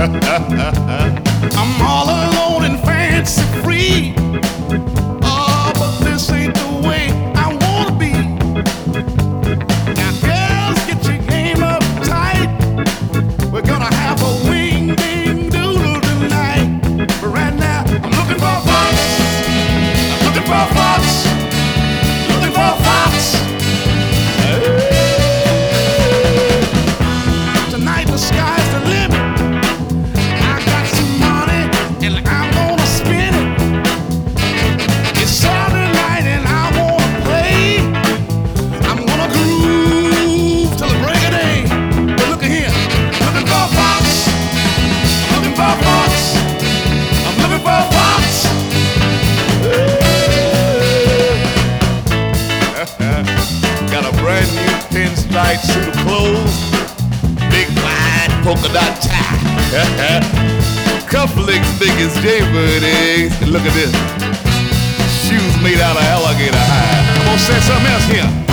I'm all alone and fancy free. Oh, but this ain't the way I wanna be. Now, girls, get your game up tight. We're gonna have a wing ding doodle tonight. But right now, I'm looking for a fox. I'm looking for a fox. Looking for a fox. Tonight the sky's the limit. I got some money and I'm gonna spend it. It's Saturday night and I wanna play. I'm gonna groove till the break of day. But look at here, looking for a fox. I'm looking for a fox. I'm looking for a fox. Got a brand new pinstripe suit of clothes, big wide polka dot tie, cufflinks big as jaybird eggs. And look at this, shoes made out of alligator hide. I'm gonna say something else here.